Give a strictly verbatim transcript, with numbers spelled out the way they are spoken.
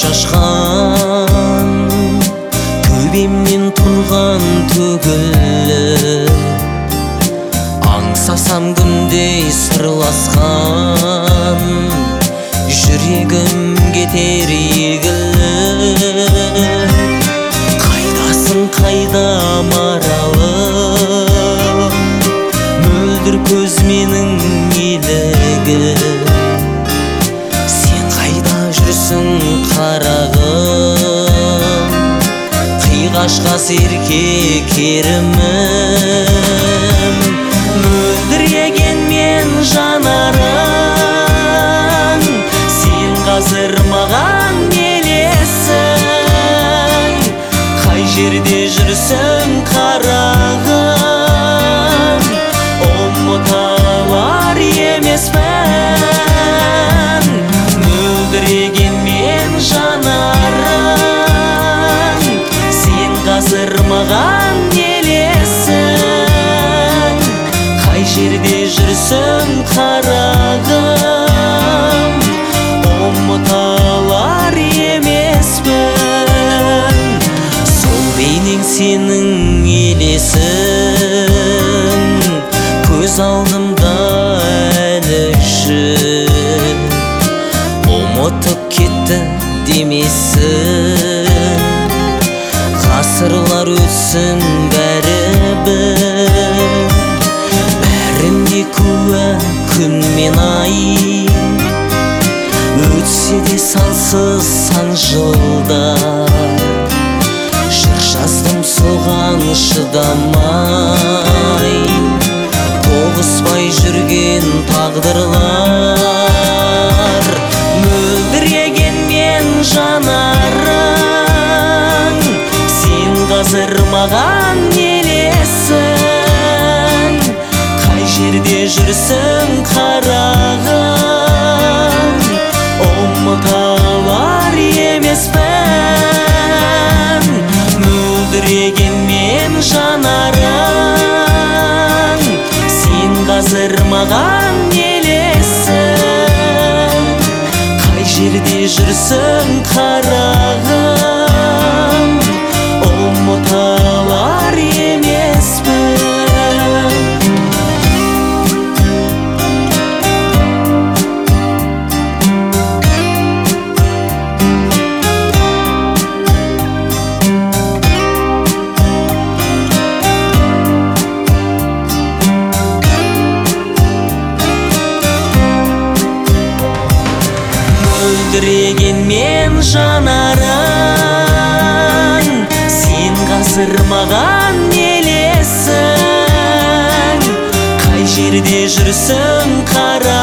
шашқан төбемнен тұрған төгілі аңсасам күндей сырласқан жүрегім кетер егілі қайдасың қайда маралым мөлдір көз менің елігім сен қайда жүрсің қарағым қиғашқа серке керімім мөлдіреген мен жанарың сен қазір маған елесің қай жерде жүрсің қарағым ұмыта алар емеспін мөлдіреген мен жанарың сен қазір маған елесің қай жерде жүрсің қарағым ұмыта алар емеспін сол бейнең сенің елесің көз алдымда әлі жүр ұмытып кетті демесін ғасырлар өтсін бәрібір бәрінде куә күн мен ай өтсе де сансыз сан жылдар жыр жаздым соған шыдамай тоғыспай жүрген тағдырлар мөлдіреген мен жанарың сен қазір маған елесің қай жерде жүрсің қарағым ұмыта алар емеспін мөлдіреген мен жанарың сен қазір маған елесің қай жерде жүрсің қарағым ұмыта алар емеспін мөлдіреген мен жанарың сен қазір маған елесің қай жерде жүрсің қара